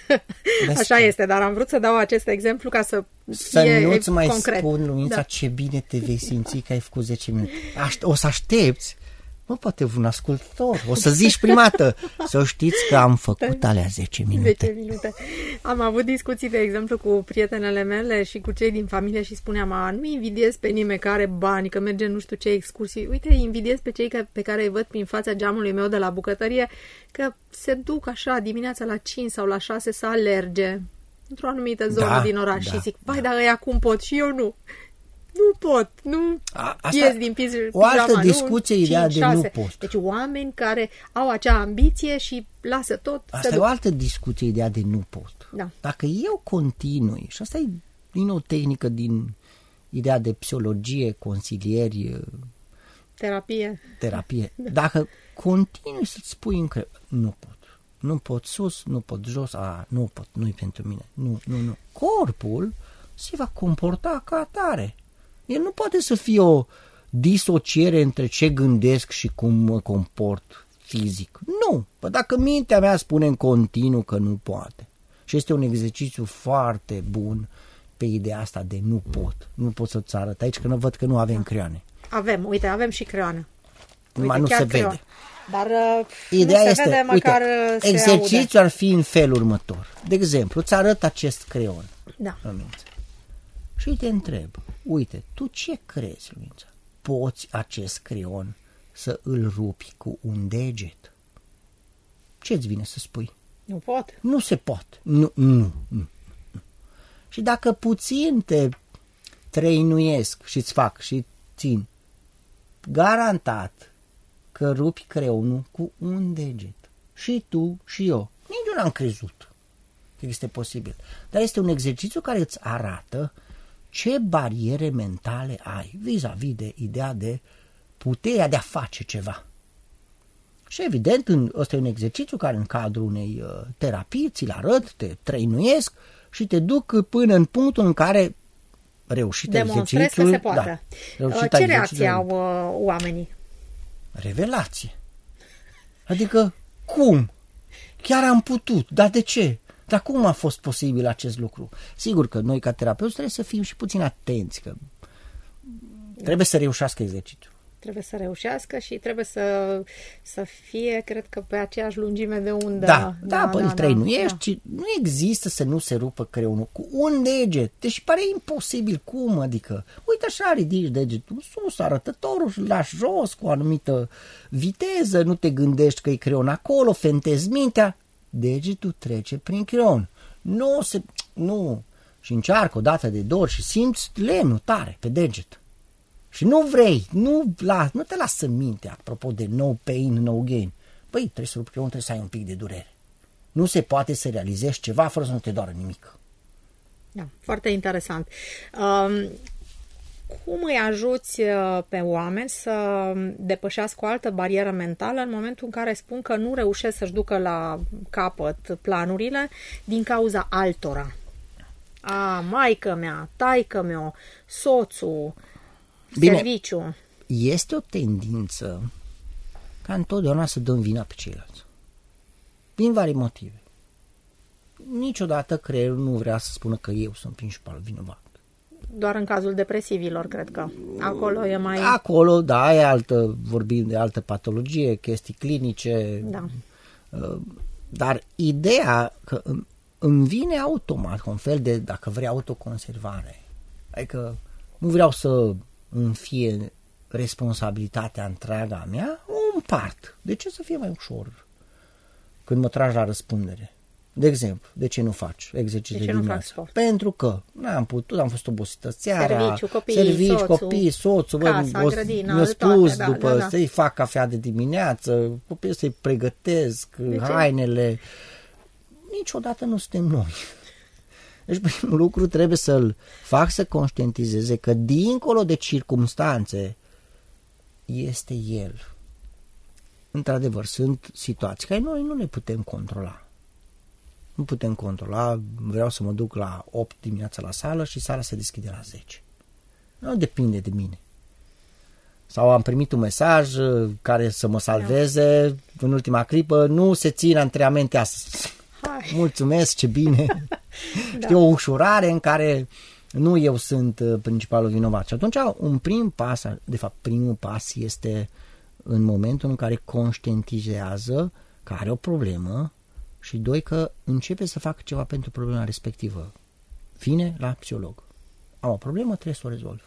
Așa este, dar am vrut să dau acest exemplu ca să fie nu-ți mai concret. Spun, Luminița, ce bine te vei simți că ai făcut 10 minute. O să aștepți. Poate un ascultător. O să zici prima dată, să știți că am făcut alea 10 minute. 10 minute. Am avut discuții, de exemplu, cu prietenele mele și cu cei din familie și spuneam, nu invidiez pe nimeni care are bani, că merge nu știu ce excursii. Uite, invidiez pe cei pe care îi văd prin fața geamului meu de la bucătărie, că se duc așa dimineața la 5 sau la 6 să alerge într-o anumită zonă din oraș și zic, dar ăia cum pot și eu nu. Nu pot, nu ies din pijama. O altă discuție, ideea de nu pot. Deci oameni care au acea ambiție și lasă tot. Asta e o altă discuție, ideea de nu pot. Da. Dacă eu continui, și asta e din o tehnică din ideea de psihologie, consilieri, terapie. Da. Dacă continui să-ți spui nu pot. Nu pot sus, nu pot jos, nu pot, nu-i pentru mine. Nu. Corpul se va comporta ca atare. El nu poate să fie o disociere între ce gândesc și cum mă comport fizic. Nu. Dacă mintea mea spune în continuu că nu poate. Și este un exercițiu foarte bun pe ideea asta de nu pot. Nu pot să-ți arăt aici, că nu văd că nu avem creioane. Avem și creioană. Numai nu se vede. Dar ideea nu se este, vede, măcar se exercițiul ar fi în felul următor. De exemplu, îți arăt acest creion. Da. Și te întreb, uite, tu ce crezi, Lumința? Poți acest creion să îl rupi cu un deget? Ce-ți vine să spui? Nu pot. Nu se poate. Nu. Și dacă puțin te trăinuiesc și-ți fac și țin, garantat că rupi creionul cu un deget. Și tu și eu. Nici nu am crezut că este posibil. Dar este un exercițiu care îți arată ce bariere mentale ai vis-a-vis de ideea de puterea de a face ceva. Și evident, ăsta e un exercițiu care în cadrul unei terapii ți-l arăt, te trăinuiesc și te duc până în punctul în care reușit exercițiul... Că se poate. Da, ce reacție au oamenii? Revelație. Adică, cum? Chiar am putut, dar de ce? Dar cum a fost posibil acest lucru? Sigur că noi ca terapeuți trebuie să fim și puțin atenți, că trebuie să reușească exercițiul. Trebuie să reușească și trebuie să fie, cred că, pe aceeași lungime de undă. Da, nu ești, nu există să nu se rupă creionul cu un deget. Deci pare imposibil. Cum? Adică, uite așa, ridici degetul sus, arătătorul și lași jos cu o anumită viteză, nu te gândești că e creion acolo, fentezi mintea, degetul trece prin creion. Nu. Și încearcă o dată de 2 ori și simți lemnul tare pe deget. Și nu vrei, nu te lasă mintea, apropo de no pain, no gain. Păi, trebuie să rupi creionul, trebuie să ai un pic de durere. Nu se poate să realizezi ceva fără să nu te doară nimic. Da, foarte interesant. Cum îi ajuți pe oameni să depășească o altă barieră mentală în momentul în care spun că nu reușesc să-și ducă la capăt planurile din cauza altora? Maică mea, taică mea, soțul, serviciu. Este o tendință ca întotdeauna să dăm vina pe ceilalți. Din vari motive. Niciodată creierul nu vrea să spună că eu sunt principal vinovat. Doar în cazul depresivilor, cred că. Acolo e mai... Acolo, da, vorbim de altă patologie, chestii clinice. Da. Dar ideea că îmi vine automat un fel de, dacă vrei, autoconservare. Adică nu vreau să îmi fie responsabilitatea întreaga mea, o împart. De ce să fie mai ușor când mă tragi la răspundere? De exemplu, de ce nu faci exerciții de dimineață? Pentru că n-am putut, am fost obosită seara, servici, copii, soțul, casa, grădina, mi-a spus toate, după să-i fac cafea de dimineață, copiii să-i pregătesc, hainele. Niciodată nu suntem noi. Deci primul lucru trebuie să-l fac să conștientizeze că dincolo de circumstanțe este el. Într-adevăr, sunt situații care noi nu le putem controla. Nu putem controla, vreau să mă duc la 8 dimineața la sală și sala se deschide la 10. Nu depinde de mine. Sau am primit un mesaj care să mă salveze în ultima clipă, nu se țin antrenamente astăzi. Mulțumesc, ce bine. Știu, o ușurare în care nu eu sunt principalul vinovat. Și atunci un prim pas, de fapt primul pas este în momentul în care conștientizează că are o problemă și 2, că începe să facă ceva pentru problema respectivă. Vine la psiholog. Am o problemă, trebuie să o rezolv.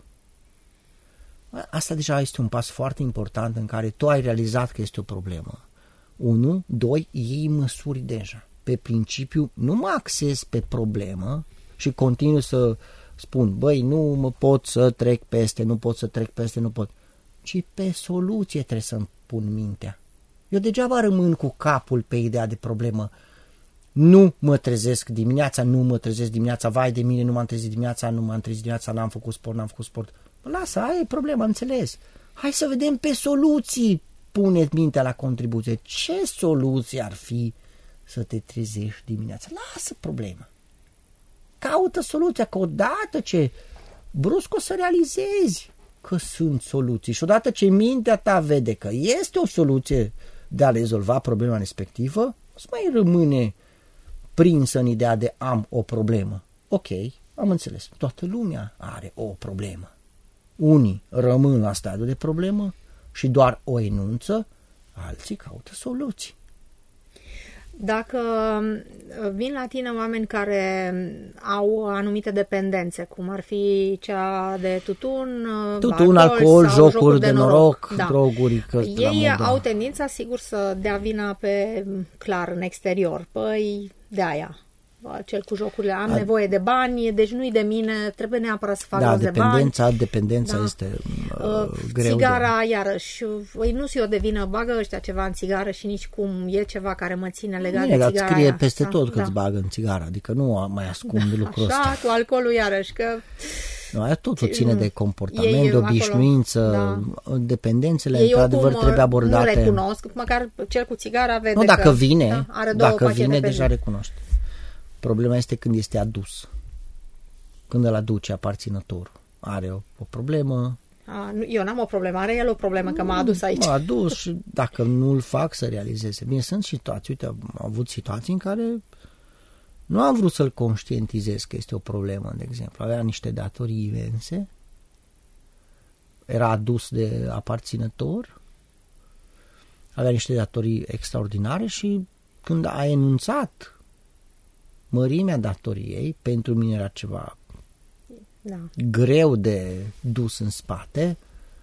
Asta deja este un pas foarte important în care tu ai realizat că este o problemă. 1, 2, iei măsuri deja. Pe principiu, nu mă axez pe problemă și continuu să spun, băi, nu mă pot să trec peste, nu pot, ci pe soluție trebuie să-mi pun mintea. Eu degeaba rămân cu capul pe ideea de problemă. Nu mă trezesc dimineața, vai de mine, nu m-am trezit dimineața, n-am făcut sport. Lasă, aia e problema, înțeles. Hai să vedem pe soluții. Pune mintea la contribuție. Ce soluție ar fi să te trezești dimineața? Lasă problema. Caută soluția, că odată ce brusc o să realizezi că sunt soluții și odată ce mintea ta vede că este o soluție de a rezolva problema respectivă, nu mai rămâne prinsă în ideea de am o problemă. Ok, am înțeles, toată lumea are o problemă. Unii rămân la stadiul de problemă și doar o enunță, alții caută soluții. Dacă vin la tine oameni care au anumite dependențe, cum ar fi cea de tutun, alcool, jocuri de noroc, droguri. Ei au tendința, sigur, să dea vina pe clar în exterior. Păi, de aia. Cel cu jocurile, am nevoie de bani, deci nu-i de mine, trebuie neapărat să fac rost de bani. Dependența este greu. Țigara, iarăși, nu sunt eu de vină, bagă ăștia ceva în țigară și nici cum e ceva care mă ține legat de țigara. Dar scrie peste tot că îți bagă în țigară, adică nu mai ascund lucrul ăsta. Așa, cu alcoolul iarăși, că... Nu, totul ține de comportament, de obișnuință, dependențele, într-adevăr, trebuie abordate. Nu recunosc, măcar cel cu țigara vede dacă că vine, are două pachete pe deja recunoaște. Problema este când este adus. Când îl aduce aparținătorul. Are o problemă. Eu n-am o problemă, are el o problemă că m-a adus aici. M-a adus și dacă nu îl fac să realizeze. Bine, sunt situații, uite, am avut situații în care nu am vrut să-l conștientizez că este o problemă, de exemplu. Avea niște datorii imense. era adus de aparținător, avea niște datorii extraordinare și când a enunțat mărimea datoriei, pentru mine era ceva greu de dus în spate,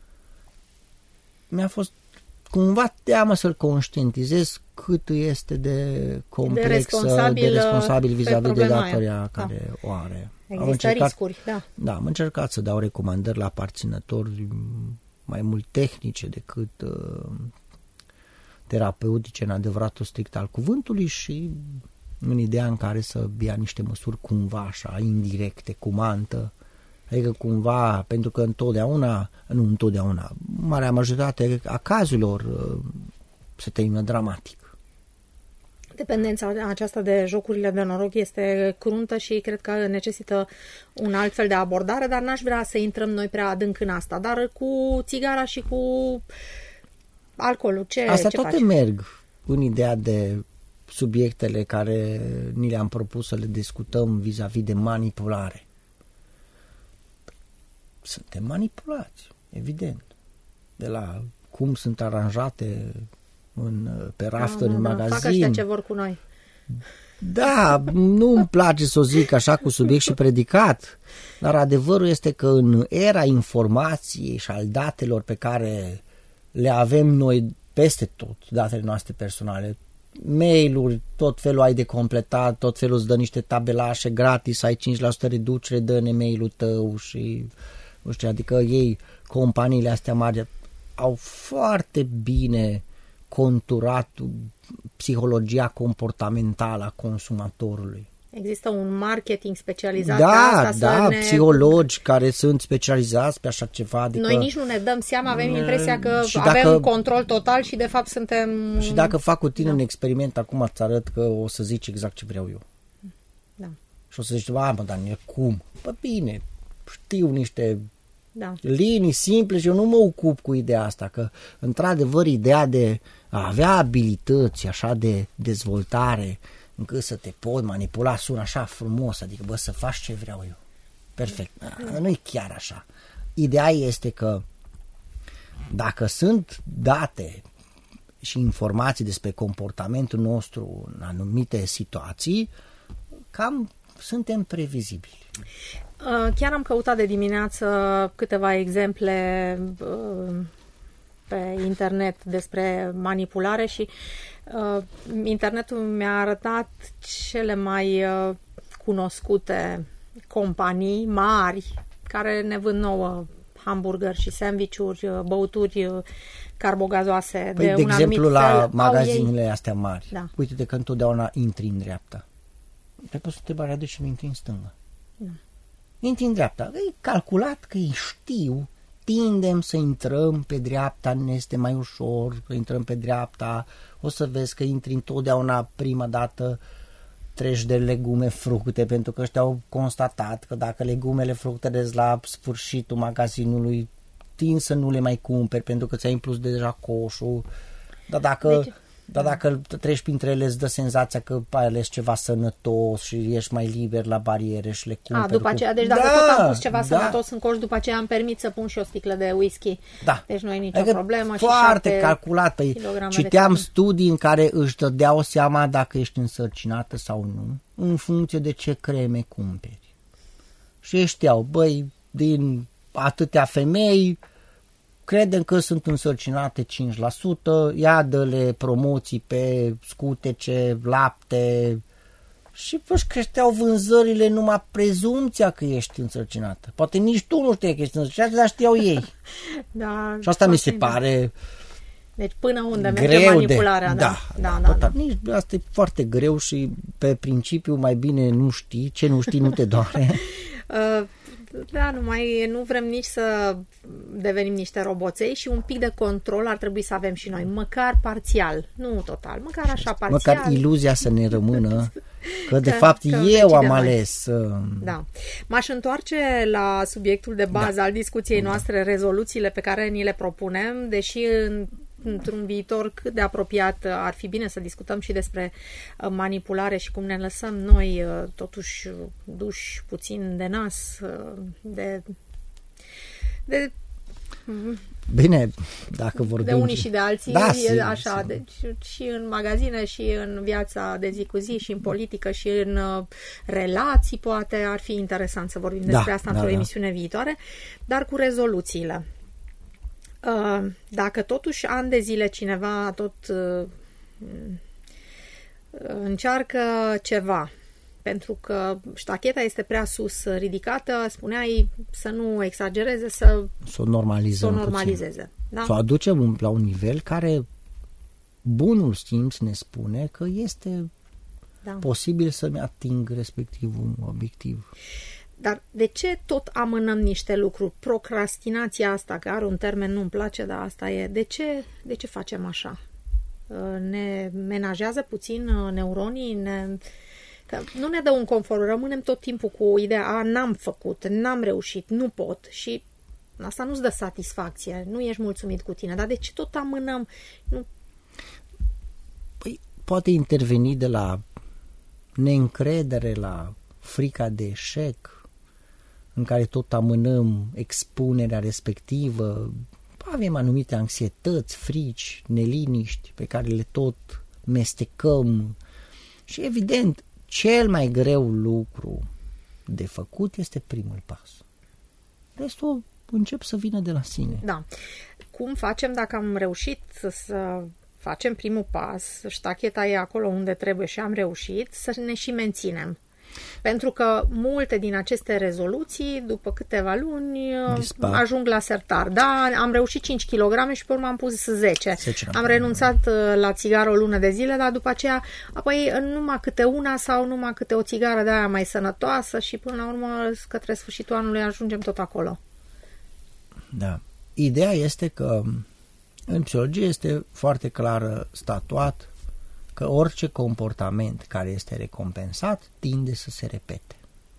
mi-a fost cumva teamă să-l conștientizez cât îi de complexă, de responsabil vis-a-vis de datoria care o are. Există riscuri, Da, am încercat să dau recomandări la aparținători mai mult tehnice decât terapeutice în adevăratul strict al cuvântului și în ideea în care să ia niște măsuri cumva așa, indirecte, cu mantă. Adică cumva, pentru că nu întotdeauna, marea majoritate a cazurilor se termină dramatic. Dependența aceasta de jocurile de noroc este cruntă și cred că necesită un alt fel de abordare, dar n-aș vrea să intrăm noi prea adânc în asta. Dar cu țigara și cu alcoolul, Astea ce toate faci? merg în ideea de subiectele care ni le-am propus să le discutăm vis-a-vis de manipulare. Suntem manipulați, evident. De la cum sunt aranjate pe rafturi în magazin. Fac ăștia ce vor cu noi. Da, nu îmi place să o zic așa cu subiect și predicat, dar adevărul este că în era informației și al datelor pe care le avem noi peste tot, datele noastre personale, mail-uri, tot felul ai de completat, tot felul îți dă niște tabelașe gratis, ai 5% reducere, dă-ne mail-ul tău și nu știu, adică ei, companiile astea mari au foarte bine conturat psihologia comportamentală a consumatorului. Există un marketing specializat pe asta. Psihologi care sunt specializați pe așa ceva. Adică, noi nici nu ne dăm seama, avem impresia că avem control total și de fapt suntem... Și dacă fac cu tine un experiment, acum îți arăt că o să zici exact ce vreau eu. Da. Și o să zici, Daniel, cum? Păi bine, știu niște linii simple și eu nu mă ocup cu ideea asta, că într-adevăr ideea de a avea abilități așa de dezvoltare încât să te pot manipula sună așa frumos, adică să faci ce vreau eu. Perfect. Nu e chiar așa. Ideea este că dacă sunt date și informații despre comportamentul nostru în anumite situații, cam suntem previzibili. Chiar am căutat de dimineață câteva exemple pe internet despre manipulare și internetul mi-a arătat cele mai cunoscute companii mari care ne vând nouă hamburgeri și sandvișuri, băuturi carbogazoase de un anumit fel. De exemplu, la magazinele astea mari. Da. Uite-te că întotdeauna intri în dreapta. Te poți să te bagi de și nu intri în stânga. Da. Intri în dreapta. E calculat că ei știu, tindem să intrăm pe dreapta, ne este mai ușor, că intrăm pe dreapta, o să vezi că intri întotdeauna prima dată, treci de legume, fructe, pentru că ăștia au constatat că dacă legumele, fructele la sfârșitul magazinului, tind să nu le mai cumperi pentru că ți-ai impus deja coșul, dar dacă treci printre ele îți dă senzația că ai ales ceva sănătos și ești mai liber la bariere și le cumperi. După aceea, deci dacă tot am pus ceva sănătos în coș, după aceea îmi permit să pun și o sticlă de whisky. Da. Deci nu e nicio problemă. Foarte calculat. Citeam studii în care își dădeau seama dacă ești însărcinată sau nu, în funcție de ce creme cumperi. Și știau, din atâtea femei, credem că sunt însărcinate 5%, ia dă-le promoții pe scutece, lapte și își creșteau vânzările numai prezumția că ești însărcinată. Poate nici tu nu știi că ești însărcinată, dar știau ei. Da, și asta mi se pare deci până unde merge manipularea. Da. Nici asta e foarte greu și pe principiu mai bine nu știi, ce nu știi nu te doare. Nu vrem nici să devenim niște roboței și un pic de control ar trebui să avem și noi, măcar parțial, nu total, măcar așa parțial. Măcar iluzia să ne rămână că de fapt eu am ales. Da. M-aș întoarce la subiectul de bază al discuției noastre, rezoluțiile pe care ni le propunem, deși într-un viitor cât de apropiat ar fi bine să discutăm și despre manipulare și cum ne lăsăm noi totuși duși puțin de nas de Bine, dacă vorbim... De unii și de alții, da, e sigur, așa. sigur. Deci, și în magazine, și în viața de zi cu zi, și în politică, și în relații, poate ar fi interesant să vorbim despre asta într-o emisiune viitoare, dar cu rezoluțiile. Dacă totuși ani de zile cineva tot încearcă ceva, pentru că ștacheta este prea sus ridicată, spuneai să nu exagereze, să o normalizeze. Da? Să o aducem la un nivel care bunul simț ne spune că este posibil să-mi ating respectivul obiectiv. Dar de ce tot amânăm niște lucruri? Procrastinația asta, că are un termen, nu-mi place, dar asta e. De ce facem așa? Ne menajează puțin neuronii? Că nu ne dă un confort, rămânem tot timpul cu ideea, n-am făcut, n-am reușit, nu pot, și asta nu-ți dă satisfacție, nu ești mulțumit cu tine, dar de ce tot amânăm? Nu... Păi, poate interveni de la neîncredere, la frica de eșec, în care tot amânăm expunerea respectivă, avem anumite anxietăți, frici, neliniști pe care le tot mestecăm și evident cel mai greu lucru de făcut este primul pas. Restul încep să vină de la sine. Da. Cum facem dacă am reușit să facem primul pas, ștacheta e acolo unde trebuie și am reușit, să ne și menținem? Pentru că multe din aceste rezoluții, după câteva luni, ajung la sertar. Da, am reușit 5 kg și pe urmă am pus 10. Am renunțat la țigară o lună de zile, dar după aceea, apoi numai câte una sau numai câte o țigară de aia mai sănătoasă și până la urmă, către sfârșitul anului, ajungem tot acolo. Da. Ideea este că în psihologie este foarte clar statuat că orice comportament care este recompensat tinde să se repete.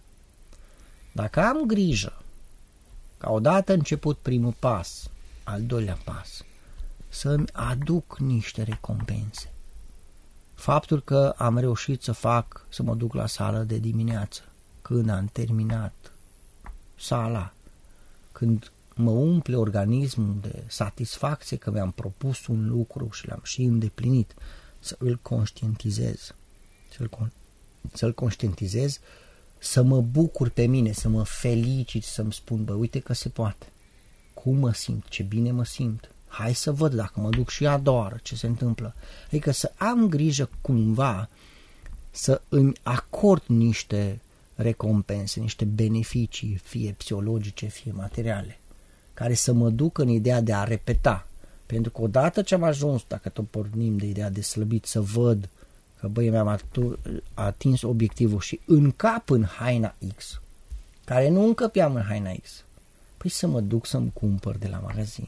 Dacă am grijă ca odată început primul pas, al doilea pas, să-mi aduc niște recompense. Faptul că am reușit să mă duc la sală de dimineață, când am terminat sala, când mă umple organismul de satisfacție că mi-am propus un lucru și l-am și îndeplinit, să îl conștientizez, să-l conștientizez, să mă bucur pe mine, să mă felicit, să-mi spun, bă, uite că se poate. Cum mă simt, ce bine mă simt. Hai să văd dacă mă duc și a doua oară ce se întâmplă. Adică să am grijă cumva să îmi acord niște recompense, niște beneficii, fie psihologice, fie materiale, care să mă ducă în ideea de a repeta. Pentru că odată ce am ajuns, dacă tot pornim de ideea de slăbit, să văd că băi, mi-am atins obiectivul și încap în haina X, care nu încăpeam în haina X, păi să mă duc să-mi cumpăr de la magazin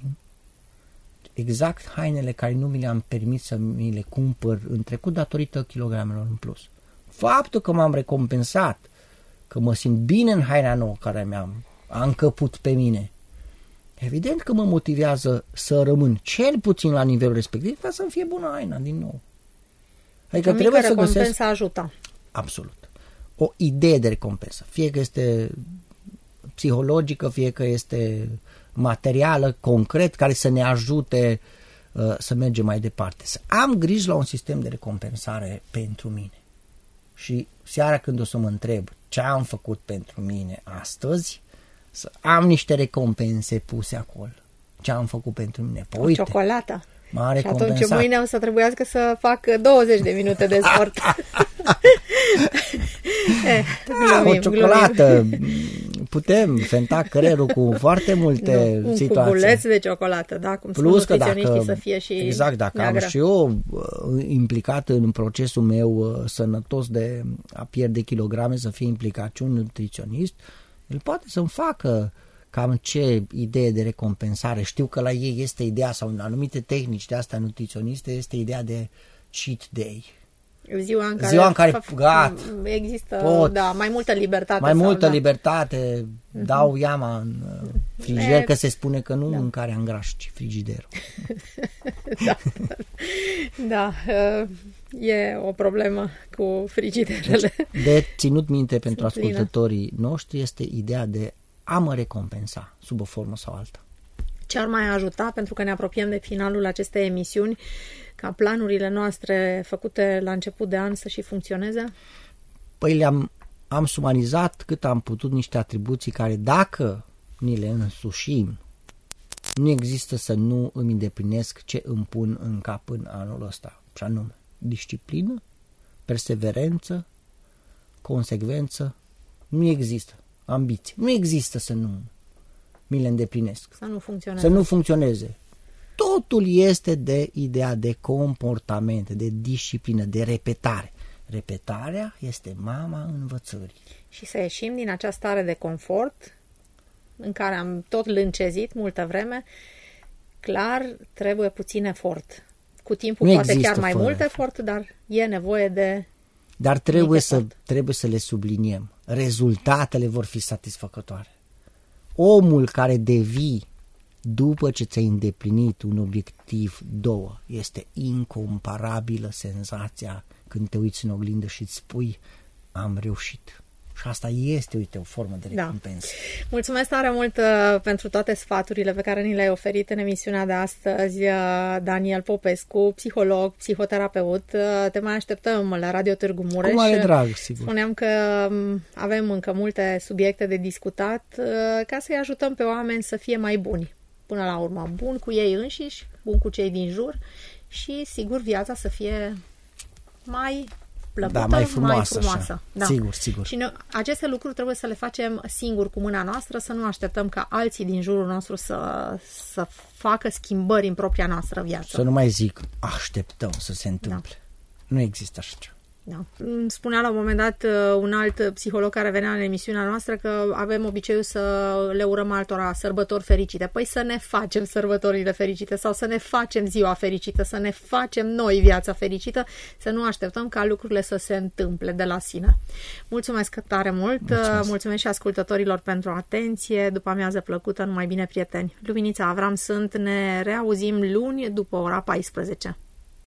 exact hainele care nu mi le-am permis să mi le cumpăr în trecut datorită kilogramelor în plus. Faptul că m-am recompensat, că mă simt bine în haina nouă care a încăput pe mine, evident că mă motivează să rămân cel puțin la nivelul respectiv ca să-mi fie bună haina din nou. Adică trebuie să găsesc... ajută. Absolut. O idee de recompensă. Fie că este psihologică, fie că este materială, concret, care să ne ajute să mergem mai departe. Să am grijă la un sistem de recompensare pentru mine. Și seara când o să mă întreb ce am făcut pentru mine astăzi, să am niște recompense puse acolo. Ce am făcut pentru mine? Păi, uite, ciocolată. M-a recompensat. Și atunci mâine o să trebuiască să fac 20 de minute de sport. O ciocolată. Putem fenta creierul cu foarte multe situații. Un cubuleț de ciocolată, da? Cum plus că dacă, să fie și exact, dacă neagră. Am și eu implicat în procesul meu sănătos de a pierde kilograme, să fie implicat și un nutriționist, el poate să-mi facă cam ce idee de recompensare. Știu că la ei este ideea, sau în anumite tehnici de astea nutriționiste, este ideea de cheat day. Ziua în care gata, există mai multă libertate. Mai multă libertate, dau iama în frigider, că se spune că nu mâncarea îngrașă, ci frigiderul. Da, e o problemă cu frigiderele. Deci, de ținut minte pentru ascultătorii noștri este ideea de a mă recompensa, sub o formă sau alta. Ce ar mai ajuta, pentru că ne apropiem de finalul acestei emisiuni, ca planurile noastre făcute la început de an să și funcționeze? Păi am sumarizat cât am putut niște atribuții care, dacă ni le însușim, nu există să nu îmi îndeplinesc ce îmi pun în cap în anul ăsta. Și anume, disciplină, perseverență, consecvență, nu există. Ambiție. Nu există să nu mi le îndeplinesc. Să nu funcționeze. Totul este de ideea de comportament, de disciplină, de repetare. Repetarea este mama învățării. Și să ieșim din această stare de confort în care am tot lâncezit multă vreme, clar trebuie puțin efort. Cu timpul poate chiar mai mult efort, dar e nevoie de... Dar trebuie să le subliniem. Rezultatele vor fi satisfăcătoare. Omul care devii după ce ți-ai îndeplinit un obiectiv, 2, este incomparabilă senzația când te uiți în oglindă și îți spui, am reușit. Și asta este, uite, o formă de recompensă. Da. Mulțumesc tare mult pentru toate sfaturile pe care ni le-ai oferit în emisiunea de astăzi, Daniel Popescu, psiholog, psihoterapeut. Te mai așteptăm la Radio Târgu Mureș. Cu mare drag, sigur. Spuneam că avem încă multe subiecte de discutat ca să-i ajutăm pe oameni să fie mai buni. Până la urmă, bun cu ei înșiși, bun cu cei din jur și, sigur, viața să fie mai plăcută, mai frumoasă. Da. Sigur. Și aceste lucruri trebuie să le facem singuri cu mâna noastră, să nu așteptăm ca alții din jurul nostru să facă schimbări în propria noastră viață. Să nu mai zic, așteptăm să se întâmple. Da. Nu există așa ceva. Da. Spunea la un moment dat un alt psiholog care venea în emisiunea noastră că avem obiceiul să le urăm altora sărbători fericite. Păi să ne facem sărbătorile fericite sau să ne facem ziua fericită, să ne facem noi viața fericită, să nu așteptăm ca lucrurile să se întâmple de la sine. Mulțumesc tare mult, mulțumesc și ascultătorilor pentru atenție, după amiază plăcută, numai bine, prieteni. Luminița Avram sunt, ne reauzim luni după ora 14.